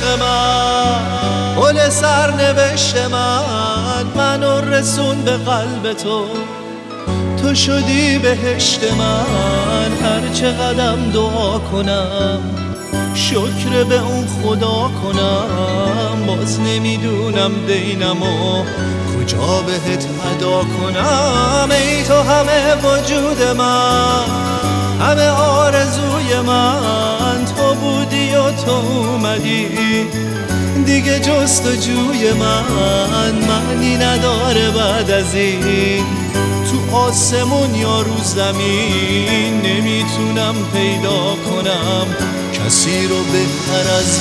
من، گل سرنوشت منو رسون به قلب تو. تو شدی بهشت من، هر چه قدم دعا کنم شکر به اون خدا کنم. باز نمیدونم دینمو کجا بهت ادا کنم. ای تو همه وجود من، همه آرزوی من، تو بودی و تو اومدی، دیگه جستجوی من معنی نداره بعد از این. تو آسمون یا رو زمین نمیتونم پیدا کنم کسی رو بهتر از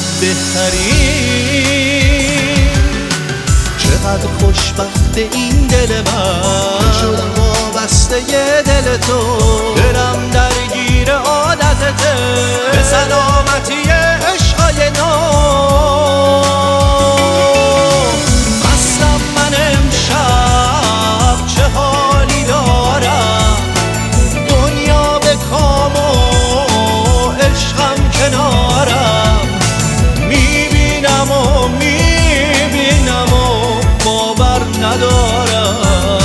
بهترین. چقدر خوشبخت این دل من، شدم وابسته یه دل تو، دلم درگیر عادتته، به سلامتی عشقای نو. مستم من امشب، چه حالی دارم، دنیا به کام و عشقم کنارم. میبینم و میبینم و باور ندارم.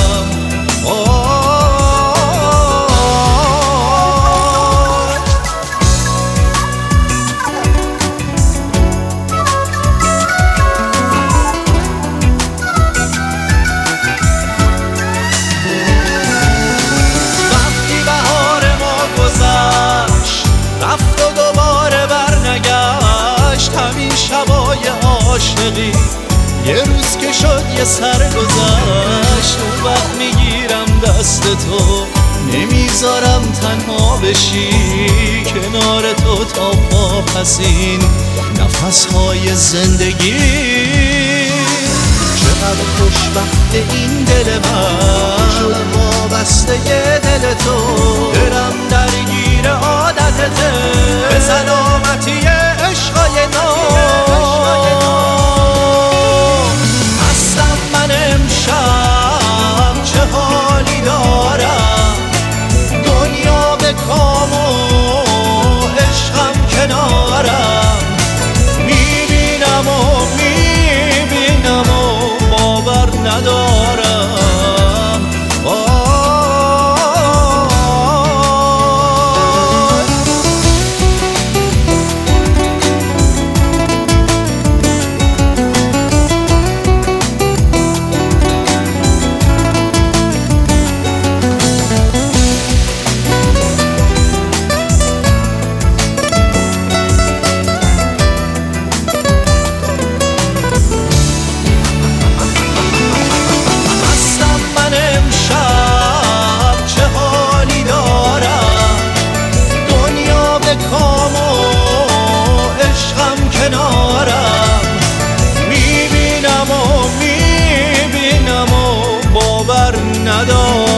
یه روز که شد یه سر گذشت، اون وقت میگیرم دست تو، نمیذارم تنها بشی کنار تو تا پاسین نفسهای زندگی. چقدر خوشبخت این دل من، شدم وابسته یه دل تو، دلم درگیر عادتته، به سلامتی عشقای نو. امشب چه حالی دارم، دنیا به کام و عشقم کنارم. میبینم و میبینم و باور ندارم. میبینم و میبینم و باور ندارم.